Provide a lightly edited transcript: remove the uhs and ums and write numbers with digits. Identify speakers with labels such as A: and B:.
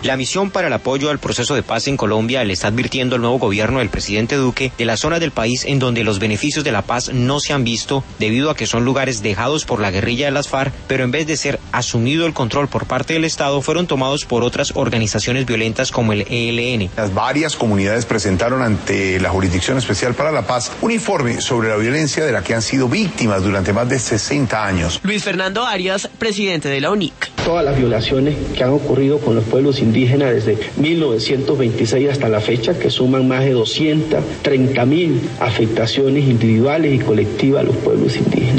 A: La misión para el apoyo al proceso de paz en Colombia le está advirtiendo al nuevo gobierno del presidente Duque de las zonas del país en donde los beneficios de la paz no se han visto debido a que son lugares dejados por la guerrilla de las FARC, pero en vez de ser asumido el control por parte del Estado, fueron tomados por otras organizaciones violentas como el ELN.
B: Las varias comunidades presentaron ante la Jurisdicción Especial para la Paz un informe sobre la violencia de la que han sido víctimas durante más de 60 años.
C: Luis Fernando Arias, presidente de la UNIC.
D: Todas las violaciones que han ocurrido con los pueblos indígenas desde 1926 hasta la fecha, que suman más de 230.000 afectaciones individuales y colectivas a los pueblos indígenas.